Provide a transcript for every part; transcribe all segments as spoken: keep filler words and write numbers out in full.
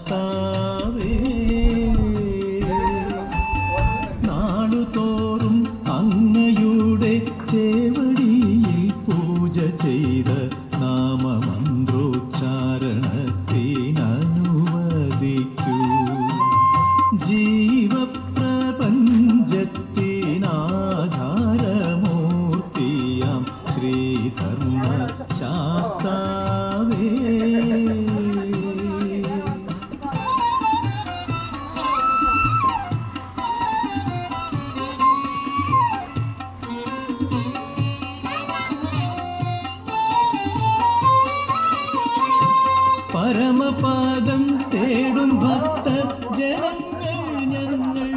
ശാസ്താവേ. നാളുതോറും അങ്ങയുടെ ചേവടിയിൽ പൂജ ചെയ്ത നാമമന്ത്രോച്ചാരണത്തിനനുവദിക്കൂ. ജീവപ്രപഞ്ചത്തിനാധാരമൂർത്തിയാം ശ്രീധർമ്മ ശാസ്താവേ. പരമപാദം തേടും ഭക്ത ജനങ്ങൾ ഞങ്ങൾ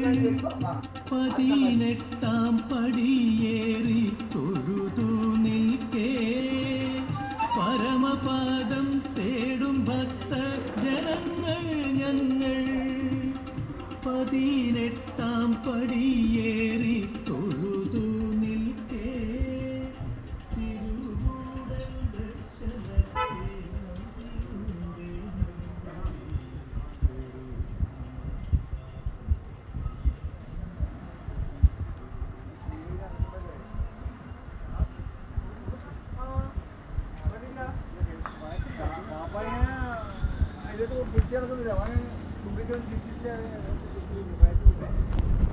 പതിനെട്ടാം പടിയേറി തൊഴുതു നിൽക്കേ. പരമപാദം തേടും ഭക്ത ജനങ്ങൾ ഞങ്ങൾ പതിനെട്ടാം പടിയേറി തൊഴുതു നിൽക്കേ. തിരുവൂടൽ ദർശനത്തെ അതിലൊക്കെ പിടിച്ചെടുക്കുന്നില്ല അവന് കുമ്പിക്ക് വേണ്ടി